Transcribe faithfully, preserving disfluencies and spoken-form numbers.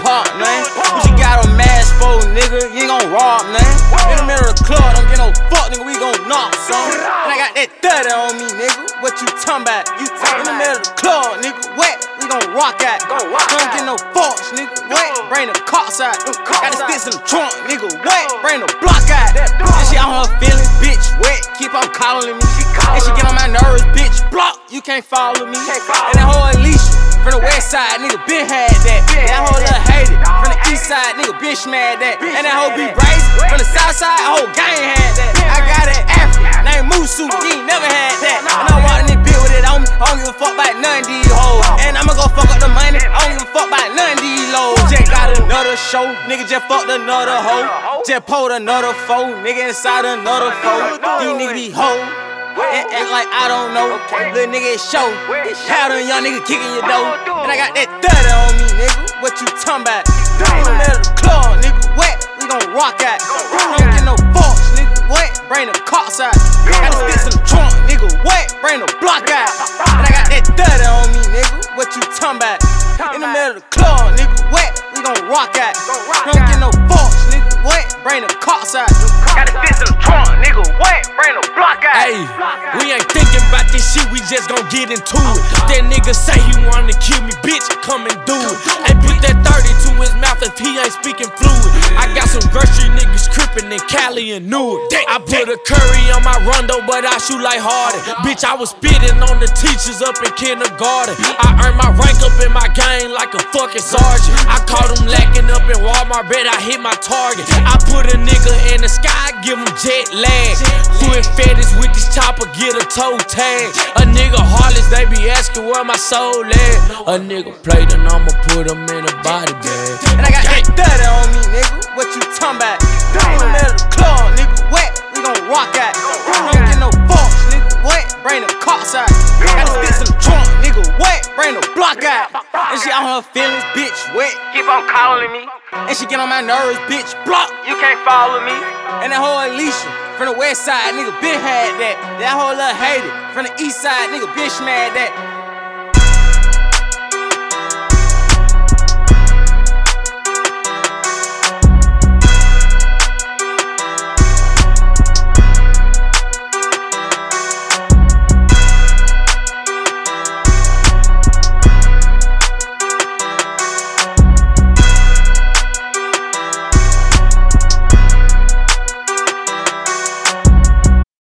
pop, man. What you got a mask for, nigga? You ain't gon' rob, man. In the middle of the club, don't get no fuck, nigga. We gon' knock, son. And I got that thirty on me, nigga. What you talking about? You in the middle of the club, nigga. Wet, we gon' rock out. Don't get no fucks, nigga. Wet, bring the cops out. Got the sticks in the trunk, nigga. Wet, bring the block out. And she on her feelings, bitch. Wet, keep on calling me. And she get on my nerves, bitch. Block, you can't follow me. And that whole Alicia from the west side, nigga, been had that. That whole little hated from the east side, nigga, been smashed that. And that whole be brazy from the south side, a whole gang had that. I got an African named Musu, he ain't never had that. And I walk in this bitch with it on me, I don't give a fuck about none of these hoes. And I'ma go fuck up the money, I don't give a fuck about none of these lows. Just got another show, nigga just fucked another hoe. Just pulled another foe, nigga inside another foe. These niggas be hoes. And act like I don't know. Little nigga is show. How them young nigga kicking your door. And I got that thirty on me, nigga. What you talking about? In the middle of the club, nigga. Wet, we gon' rock out. Don't get no fucks, nigga. Wet, bring the cops out. Got the sticks in the trunk, nigga. Wet, bring the block out. And I got that thirty on me, nigga. What you talking about? In the middle of the club, nigga. Wet, we gon' rock out. Don't get no fucks, nigga. Wet, bring the cops out. Got the sticks in the trunk, nigga. Wet, bring the block out. Hey, we ain't thinking about this shit, we just gon' get into it. That nigga say he wanna kill me, bitch, come and do it. Hey, put that thirty to his mouth if he ain't speaking fluid. I got some grocery niggas crippin' in Cali and Newark. I put a curry on my rondo, but I shoot like Harden. Bitch, I was spitting on the teachers up in kindergarten. I earned my rank up in my game like a fucking sergeant. I caught him lacking up in Walmart, bet I hit my target. I put a nigga in the sky, give him jet lag. Foot fetish with this chopper, get a toe tag. A nigga heartless, they be asking where my soul at. A nigga play, then I'ma put him in a body bag. And I got that thirty on me, nigga. What you talking about? In the middle of the club, nigga. Wet, we gon' rock out. Don't get no fucks, nigga. Wet, bring the cops out. Got the sticks in the trunk, nigga. Wet, bring the block out. And she on her feelings, bitch. Wet, keep on calling me. And she get on my nerves, bitch. Block, you can't follow me. And that whole Alicia from the west side, nigga, been had that. That whole little hated from the east side, nigga, been smashed that.